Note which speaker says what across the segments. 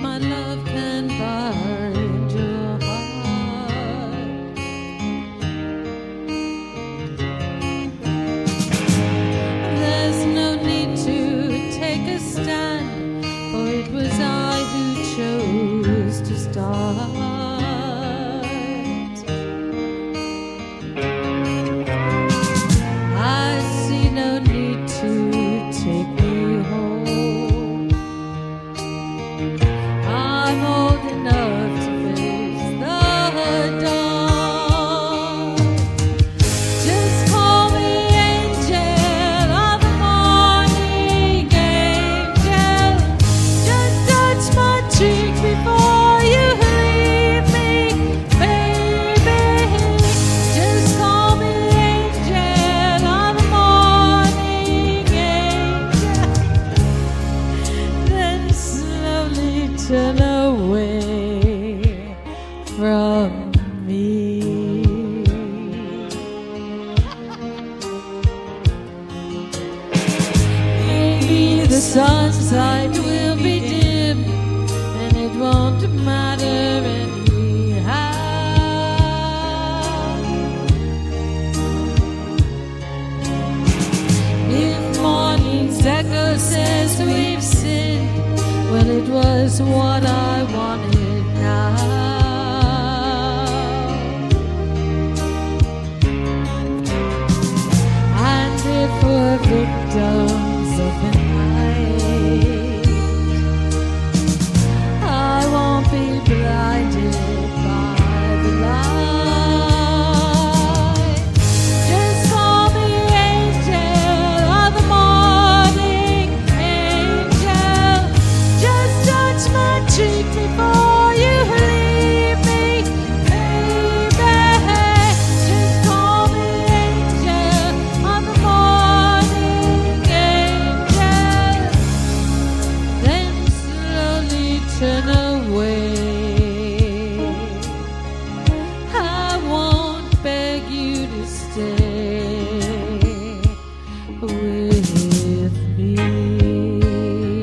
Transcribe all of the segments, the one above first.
Speaker 1: my love can bind your heart. There's no need to take a stand, for it was I who chose to start. I see no need to take me home. I'm old enough to face the dawn. Just call me angel of the morning, angel. Just touch my cheek before you leave me, baby. Just call me angel of the morning, angel. Then slowly turn away from me. Maybe the sunlight will be dim, and it won't matter anyhow. If morning's echo says we've sinned, well, it was what I wanted now. And if we're victims of the night, I won't be blinded by the light. Just call me angel of the morning, angel. Just touch my cheek before you leave me, baby. Just call me angel of the morning, angel. Then slowly turn away. I won't beg you to stay with me.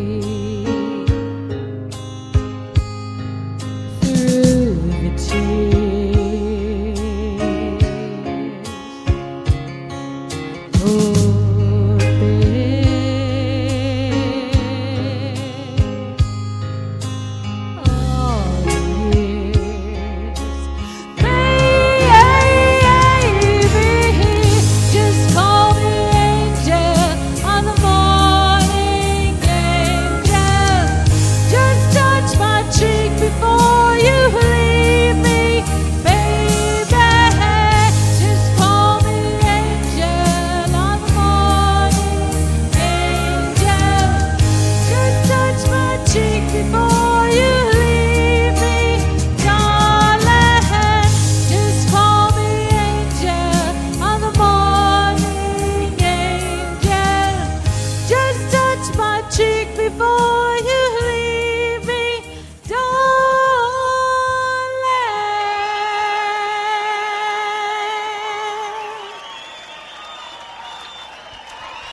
Speaker 1: Through the tears